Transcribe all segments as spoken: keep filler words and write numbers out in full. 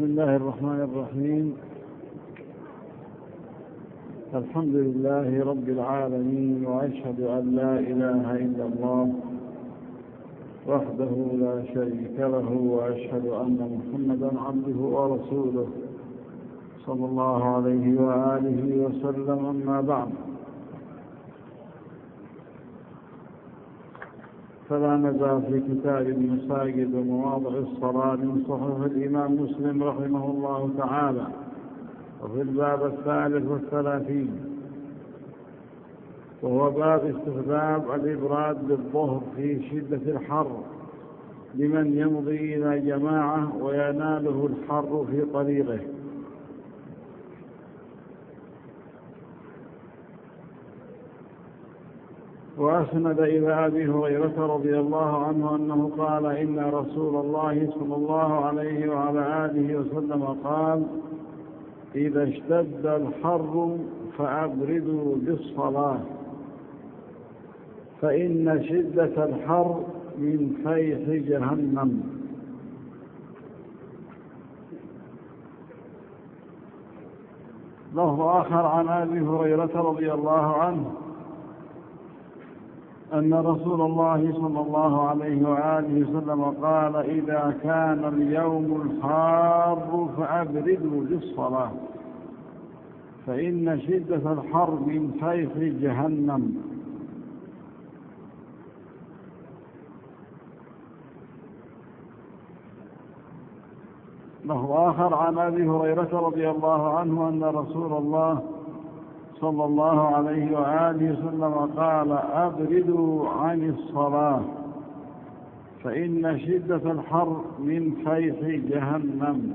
بسم الله الرحمن الرحيم. الحمد لله رب العالمين، وأشهد أن لا إله إلا الله وحده لا شريك له، وأشهد أن محمدا عبده ورسوله صلى الله عليه وآله وسلم. أما بعد، فلا نزال في كتاب المساجد ومواضع الصلاة من صحيح الإمام مسلم رحمه الله تعالى، وفي الباب الثالث والثلاثين، وهو باب استخدام الإبراد بالظهر في شدة الحر لمن يمضي إلى جماعة ويناله الحر في طريقه. وأسند إلى أبي هريرة رضي الله عنه أنه قال: إن رسول الله صلى الله عليه وعلى آله وسلم قال: إذا اشتد الحر فأبردوا بالصلاة، فإن شدة الحر من فيح جهنم. لفظ آخر عن أبي هريرة رضي الله عنه أن رسول الله صلى الله عليه وآله وسلم قال: إذا كان اليوم الحار فأبردوا بالصلاة، فإن شدة الحر من فيح جهنم. له آخر عن أبي هريرة رضي الله عنه أن رسول الله صلى الله عليه وآله وسلم قال: أبردوا عن الصلاة، فإن شدة الحر من فيح جهنم.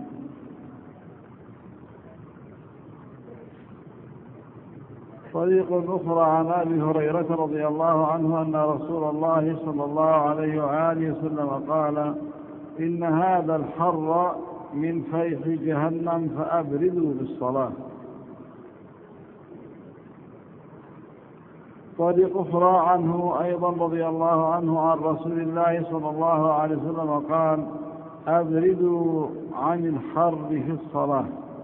طريق أخرى عن أبي هريرة رضي الله عنه أن رسول الله صلى الله عليه وآله وسلم قال: إن هذا الحر من فيح جهنم، فأبردوا بالصلاة. طريق أخرى عنه أيضا رضي الله عنه عن رسول الله صلى الله عليه وسلم قال: أبردوا عن الحر في الصلاة،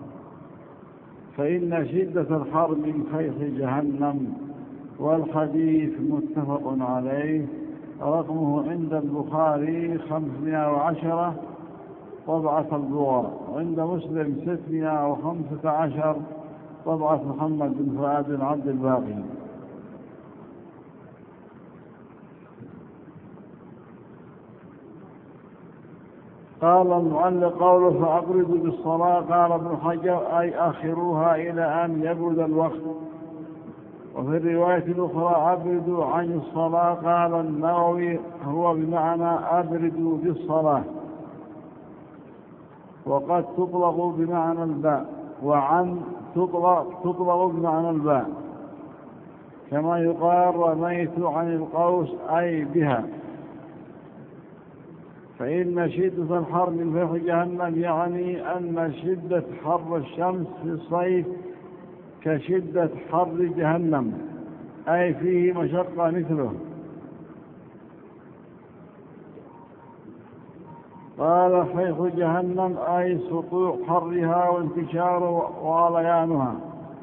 فإن شدة الحر من فيح جهنم. والحديث متفق عليه، رقمه عند البخاري خمسمائة وعشرة طبعة البوار، وعند مسلم ستمائة وخمسة عشر طبعة محمد بن فؤاد العبد الباقي. قال المعلق: قوله فأبردوا بالصلاة، قال ابن حجر: أي آخروها إلى أن يبرد الوقت. وفي الرواية الأخرى: أبردوا عن الصلاة. قال النووي: هو بمعنى أبردوا بالصلاة، وقد تطلق بمعنى الباء، وعن تطلق, تطلق بمعنى الباء، كما يقال رميت عن القوس أي بها. فإن شدة الحر من فيح جهنم يعني أن شدة حر الشمس في الصيف كشدة حر جهنم، أي فيه مشقة مثله. قال: فيح جهنم أي سطوع حرها وانتشار وغليانها.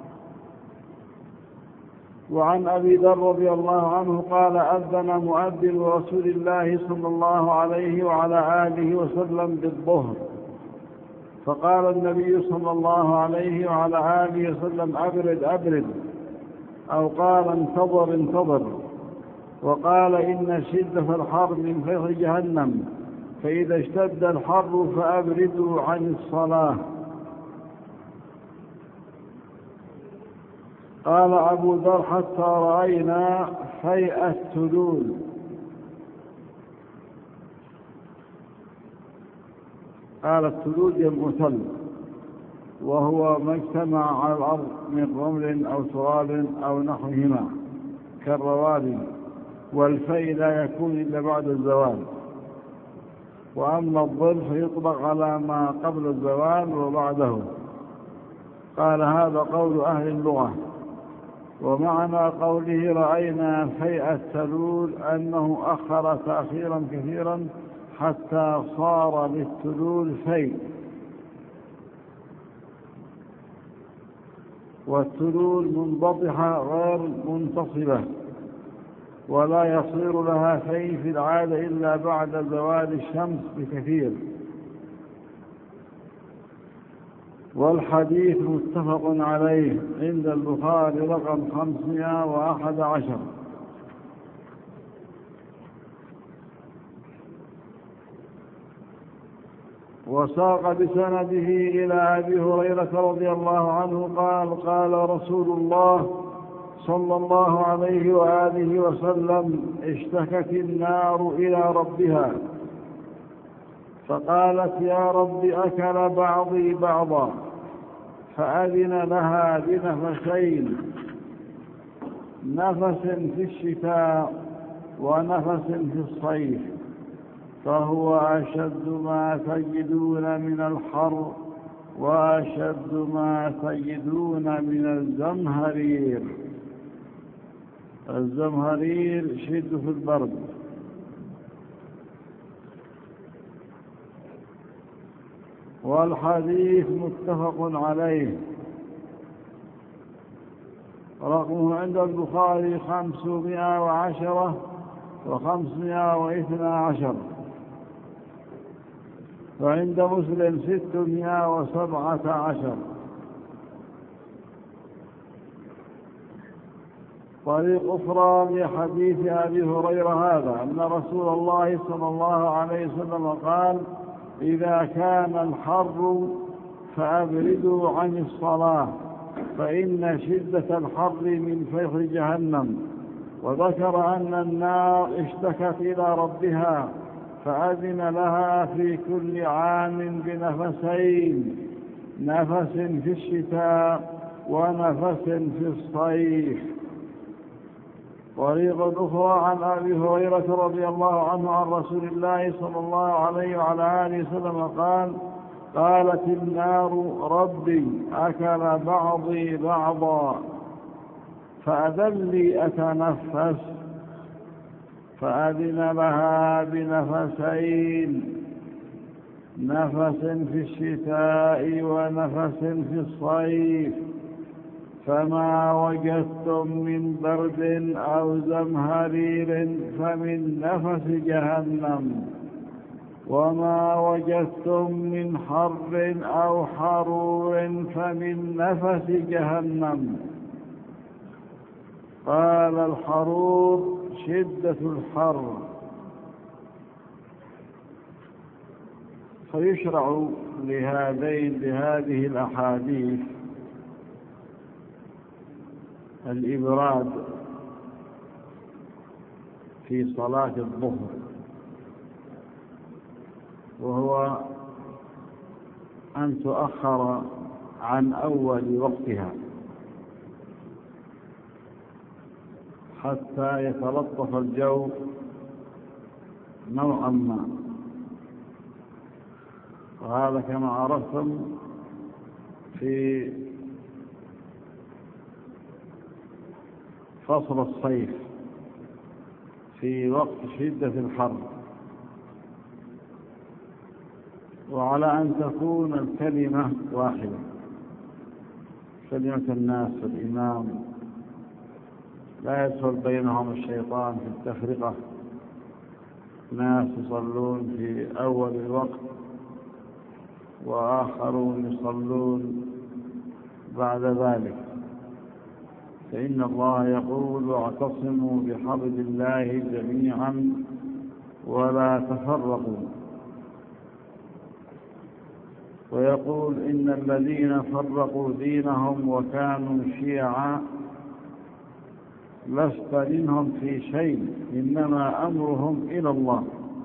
وعن أبي ذر رضي الله عنه قال: أذن مؤذن رسول الله صلى الله عليه وعلى آله وسلم بالظهر، فقال النبي صلى الله عليه وعلى آله وسلم: أبرد أبرد، أو قال: انتظر انتظر. وقال: إن شدة الحر من فيح جهنم، فإذا اشتد الحر فأبردوا عن الصلاة. قال أبو ذر: حتى رأينا فيء التلول. قال: التلول جمع تل، وهو ما اجتمع على الأرض من رمل أو تراب أو نحوهما كالروابي، والفيء لا يكون إلا بعد الزوال. وأما الظل فيطلق على ما قبل الزوال وبعده. قال: هذا قول أهل اللغة. ومعنى قوله رأينا فيء التلول أنه أخر تأخيرا كثيرا حتى صار للتلول فيء، والتلول منبطحة غير منتصبة، ولا يصير لها شيء في العادة إلا بعد زوال الشمس بكثير. والحديث متفق عليه عند البخاري رقم خمسمائة وأحد عشر. وساق بسنده إلى أبي هريرة رضي الله عنه قال قال رسول الله صلى الله عليه وآله وسلم: اشتكت النار إلى ربها فقالت: يا رب أكل بعضي بعضا، فأذن لها بنفسين، نفس في الشتاء ونفس في الصيف، فهو أشد ما تجدون من الحر وأشد ما تجدون من الزمهرير. الزمهرير شد في البرد. والحديث متفق عليه، رقمه عند البخاري خمسمائة وعشرة وخمسمائة واثنى عشر، وعند مسلم ستمائة وسبعة عشر. طريق أخرى لحديث أبي هريرة هذا أن رسول الله صلى الله عليه وسلم قال: إذا كان الحر فأبردوا عن الصلاة فإن شدة الحر من فيح جهنم. وذكر أن النار اشتكت إلى ربها فأذن لها في كل عام بنفسين، نفس في الشتاء ونفس في الصيف. طريق أخرى عن أبي هريرة رضي الله عنه عن رسول الله صلى الله عليه وعلى آله وسلم قال: قالت النار: ربي أكل بعضي بعضا، فأذن لي أتنفس، فأذن لها بنفسين، نفس في الشتاء ونفس في الصيف، فما وجدتم من برد أو زمهرير فمن نفس جهنم، وما وجدتم من حر أو حرور فمن نفس جهنم. قال: الحرور شدة الحر. فيشرع لهذين لهذه الأحاديث الإبراد في صلاة الظهر، وهو أن تؤخر عن أول وقتها حتى يتلطف الجو نوعا ما. وهذا كما عرفتم في فصل الصيف في وقت شدة الحر. وعلى أن تكون الكلمة واحدة، كلمة الناس والإمام، لا يدخل بينهم الشيطان في التفرقة. ناس يصلون في أول الوقت وآخرون يصلون بعد ذلك، فإن الله يقول: واعتصموا بحبل الله جميعا ولا تفرقوا. ويقول: إن الذين فرقوا دينهم وكانوا شيعا لست منهم في شيء، إنما أمرهم إلى الله.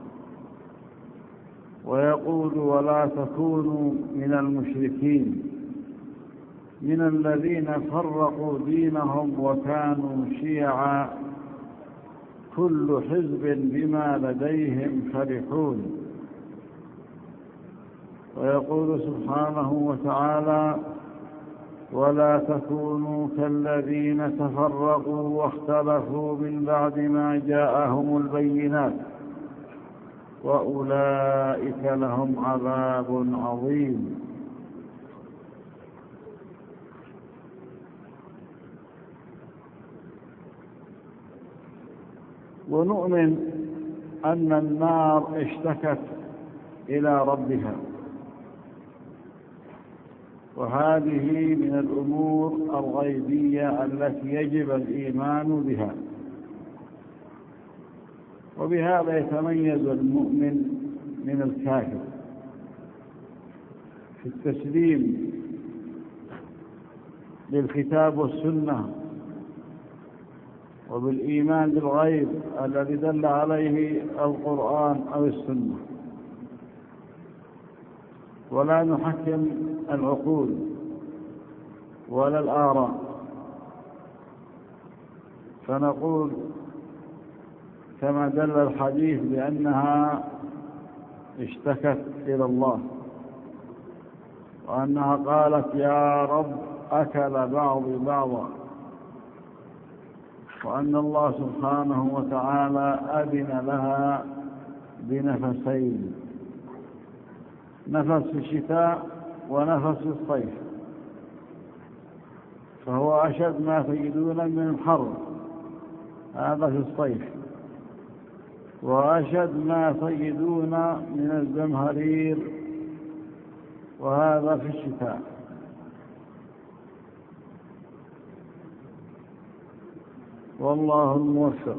ويقول: ولا تكونوا من المشركين، من الذين فرقوا دينهم وكانوا شيعا كل حزب بما لديهم فرحون. ويقول سبحانه وتعالى: ولا تكونوا كالذين تفرقوا واختلفوا من بعد ما جاءهم البينات وأولئك لهم عذاب عظيم. ونؤمن أن النار اشتكت إلى ربها، وهذه من الأمور الغيبية التي يجب الإيمان بها. وبهذا يتميز المؤمن من الكافر في التسليم للكتاب والسنة وبالإيمان بالغيب الذي دل عليه القرآن أو السنة، ولا نحكم العقول ولا الآراء، فنقول كما دل الحديث بأنها اشتكت إلى الله، وأنها قالت يا رب أكل بعضي بعضا، وأن الله سبحانه وتعالى أذن لها بنفسين، نفس في الشتاء ونفس في الصيف، فهو أشد ما تجدون من الحر هذا في الصيف، وأشد ما تجدون من الزمهرير وهذا في الشتاء. والله الموفق.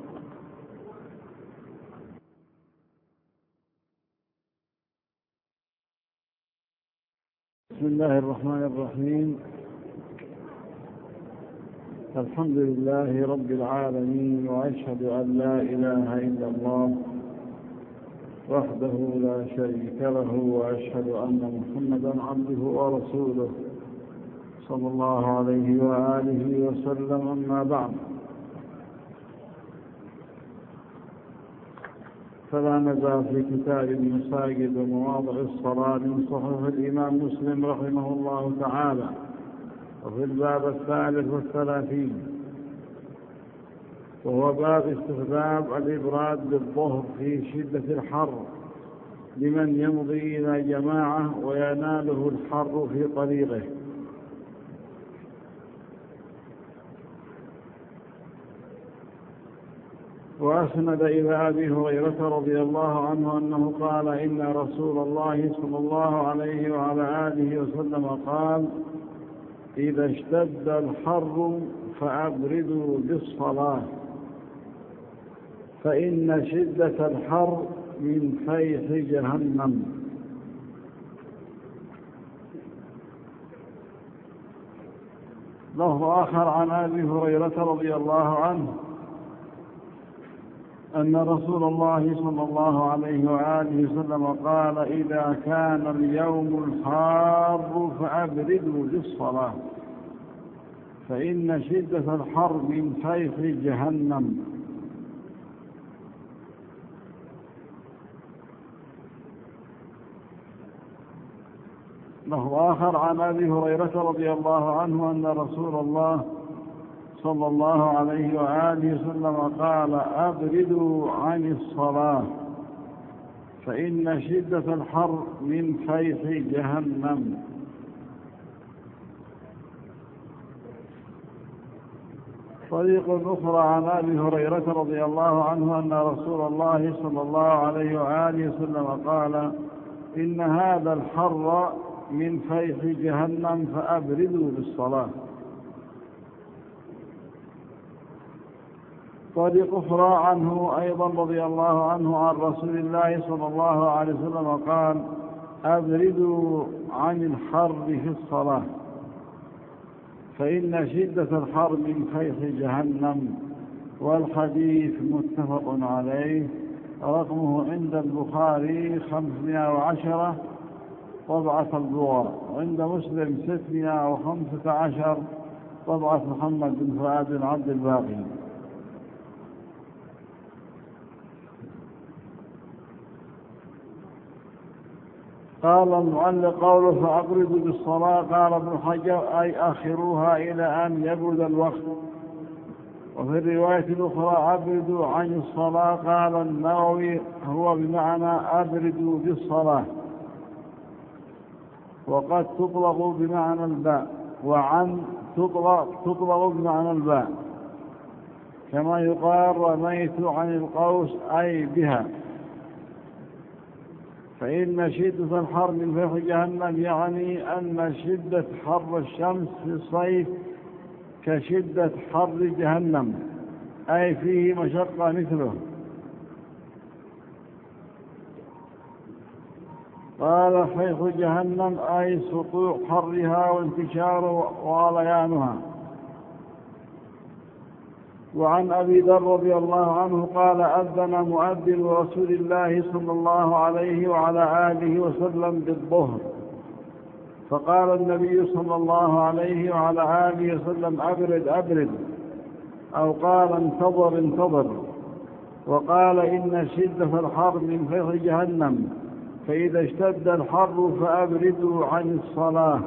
بسم الله الرحمن الرحيم. الحمد لله رب العالمين، وأشهد أن لا إله إلا الله وحده لا شريك له، وأشهد أن محمدا عبده ورسوله صلى الله عليه وآله وسلم. أما بعد، فلا نزال في كتاب المساجد ومواضع الصلاة من صحيح الإمام مسلم رحمه الله تعالى، وفي الباب الثالث والثلاثين، وهو باب استخدام الإبراد بالظهر في شدة الحر لمن يمضي إلى جماعة ويناله الحر في طريقه. وأسند إلى أبي هريرة رضي الله عنه أنه قال إن رسول الله صلى الله عليه وعلى آله وسلم قال إذا اشتد الحر فأبردوا بالصلاة فإن شدة الحر من فيح جهنم. لفظ آخر عن أبي هريرة رضي الله عنه أن رسول الله صلى الله عليه وآله وسلم قال إذا كان اليوم الحار فأبردوا بالصلاة فإن شدة الحر من فيح جهنم. له آخر عن أبي هريرة رضي الله عنه أن رسول الله صلى الله عليه وآله وسلم قال أبردوا عن الصلاة فإن شدة الحر من فيح جهنم. طريق أخرى عن أبي هريرة رضي الله عنه أن رسول الله صلى الله عليه وآله وسلم قال إن هذا الحر من فيح جهنم فأبردوا بالصلاة. طريق أخرى عنه أيضا رضي الله عنه عن رسول الله صلى الله عليه وسلم قال أبردوا عن الحر في الصلاة فإن شدة الحر من فيح جهنم. والحديث متفق عليه، رقمه عند البخاري خمسمائة وعشرة طبعة البوار، وعند مسلم ستمائة وخمسة عشر طبعة محمد بن فؤاد عبد الباقي. قال المعلق قوله فأبردوا بالصلاة، قال ابن حجر أي آخروها إلى أن يبرد الوقت. وفي الرواية الأخرى أبردوا عن الصلاة، قال النووي هو بمعنى أبردوا بالصلاة، وقد تطلق بمعنى الباء، وعن تطلق, تطلق بمعنى الباء. كما يقال رميت عن القوس أي بها. فإن شدة الحر من فيح جهنم يعني أن شدة حر الشمس في الصيف كشدة حر جهنم، أي فيه مشقة مثله. قال فيح جهنم أي سطوع حرها وانتشار وغليانها. وعن أبي ذر رضي الله عنه قال أذن مؤذن رسول الله صلى الله عليه وعلى آله وسلم بالظهر، فقال النبي صلى الله عليه وعلى آله وسلم أبرد أبرد، أو قال انتظر انتظر. وقال إن شدة الحر من فيح جهنم، فإذا اشتد الحر فأبردوا عن الصلاة.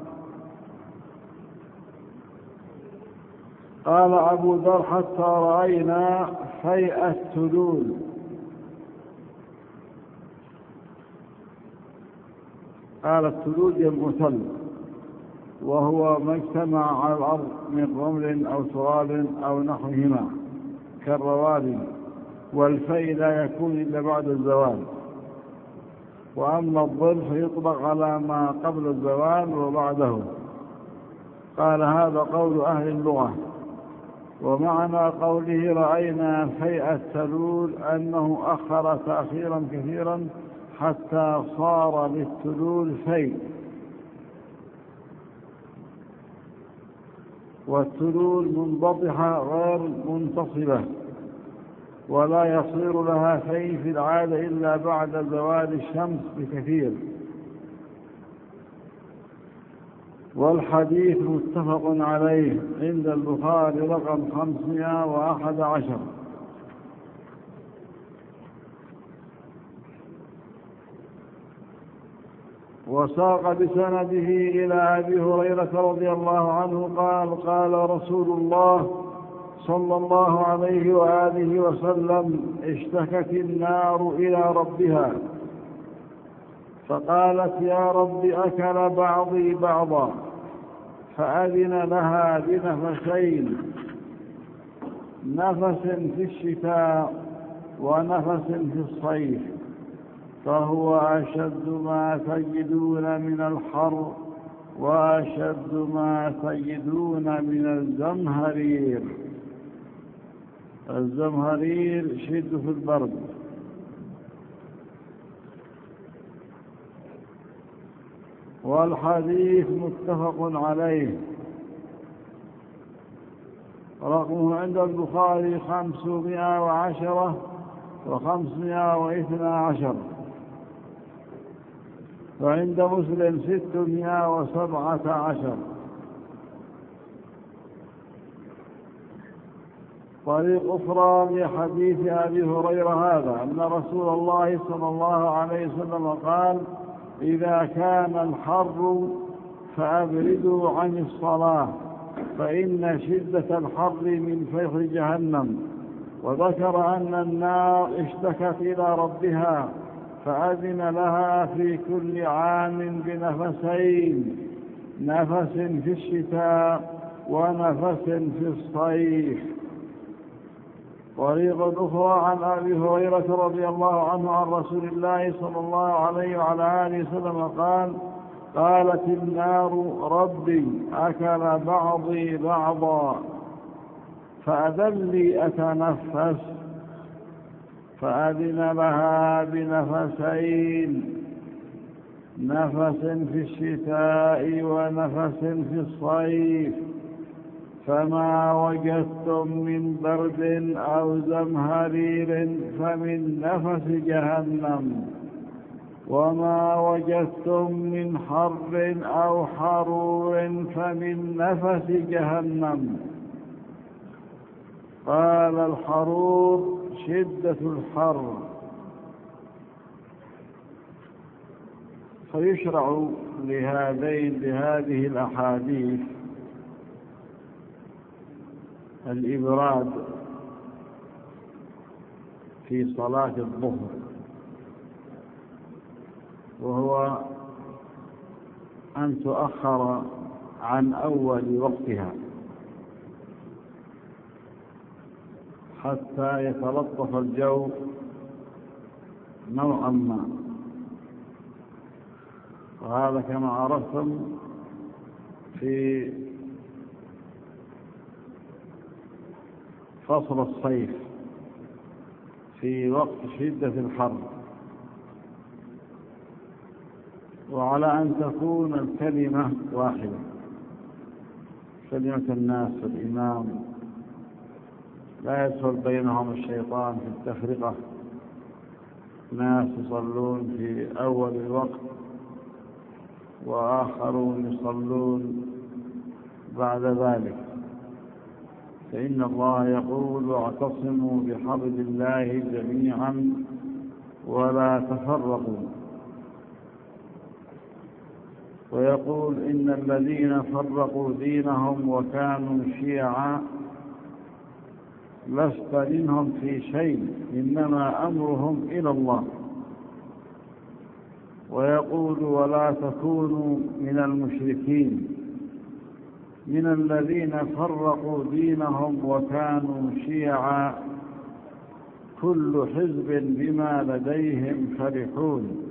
قال أبو ذر حتى رأينا فيء التلول. قال التلول يمثل، وهو ما اجتمع على الأرض من رمل أو تراب أو نحوهما كالروابي، والفيء لا يكون إلا بعد الزوال. وأما الظل فيطلق على ما قبل الزوال وبعده. قال هذا قول أهل اللغة. ومعنى قوله رأينا فيء التلول أنه أخر تأخيرا كثيرا حتى صار للتلول فيء. والتلول منبطحة غير منتصبة، ولا يصير لها فيء في العادة إلا بعد زوال الشمس بكثير. والحديث متفق عليه عند البخاري رقم خمسمائة وأحد عشر. وساق بسنده إلى أبي هريرة رضي الله عنه قال قال رسول الله صلى الله عليه وآله وسلم اشتكت النار إلى ربها فقالت يا رب أكل بعضي بعضا، فأذن لها بنفسين، نفس في الشتاء ونفس في الصيف، فهو أشد ما تجدون من الحر وأشد ما تجدون من الزمهرير. الزمهرير شد في البرد. والحديث متفق عليه، رقمه عند البخاري خمسمائة وعشرة وخمسمائة واثنى عشر، وعند مسلم ستمائة وسبعة عشر. طريق أخرى لحديث أبي هريرة هذا أن رسول الله صلى الله عليه وسلم قال إذا كان الحر فأبردوا عن الصلاة فإن شدة الحر من فيح جهنم. وذكر أن النار اشتكت إلى ربها فأذن لها في كل عام بنفسين، نفس في الشتاء ونفس في الصيف. طريقة أخرى عن أبي هريرة رضي الله عنه عن رسول الله صلى الله عليه وعلى آله وسلم قال قالت النار ربي أكل بعضي بعضا فأذن لي أتنفس، فأذن لها بنفسين، نفس في الشتاء ونفس في الصيف، فما وجدتم من برد أو زمهرير فمن نفس جهنم، وما وجدتم من حر أو حرور فمن نفس جهنم. قال الحرور شدة الحر. فيشرع لهذين لهذه الأحاديث الإبراد في صلاة الظهر، وهو أن تؤخر عن أول وقتها حتى يتلطف الجو نوعا ما. وهذا كما عرفتم في فصل الصيف في وقت شدة الحر. وعلى أن تكون الكلمة واحدة، كلمة الناس والإمام، لا يدخل بينهم الشيطان في التفرقة. ناس يصلون في أول الوقت وآخرون يصلون بعد ذلك، فإن الله يقول: واعتصموا بحبل الله جميعا ولا تفرقوا. ويقول: إن الذين فرقوا دينهم وكانوا شيعا لست منهم في شيء، إنما أمرهم إلى الله. ويقول: ولا تكونوا من المشركين، من الذين فرقوا دينهم وكانوا شيعا كل حزب بما لديهم فرحون.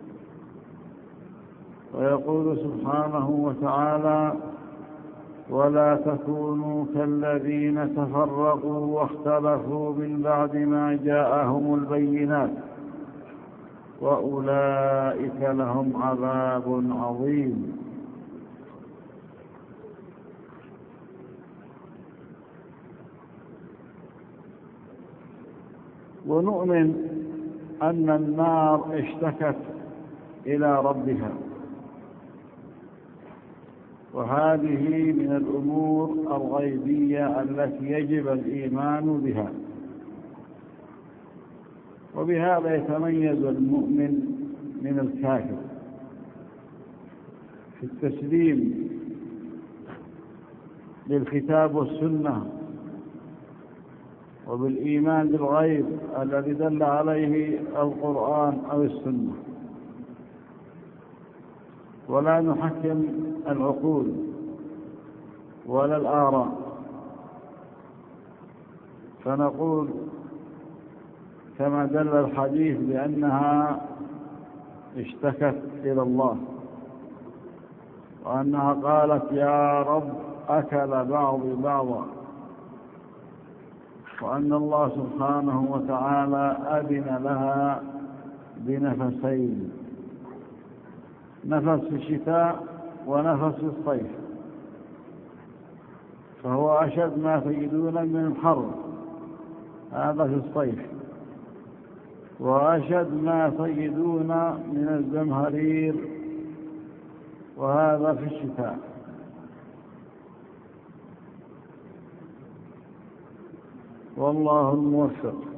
ويقول سبحانه وتعالى: ولا تكونوا كالذين تفرقوا واختلفوا من بعد ما جاءهم البينات وأولئك لهم عذاب عظيم. ونؤمن أن النار اشتكت إلى ربها، وهذه من الأمور الغيبية التي يجب الإيمان بها. وبهذا يتميز المؤمن من الكافر في التسليم للكتاب والسنة وبالإيمان بالغيب الذي دل عليه القرآن أو السنة، ولا نحكم العقول ولا الآراء، فنقول كما دل الحديث بأنها اشتكت إلى الله، وأنها قالت: يا رب أكل بعضي بعضا، وأن الله سبحانه وتعالى أذن لها بنفسين، نفس في الشتاء ونفس في الصيف، فهو أشد ما تجدون من الحر هذا في الصيف، وأشد ما تجدون من الزمهرير وهذا في الشتاء. والله الموفق.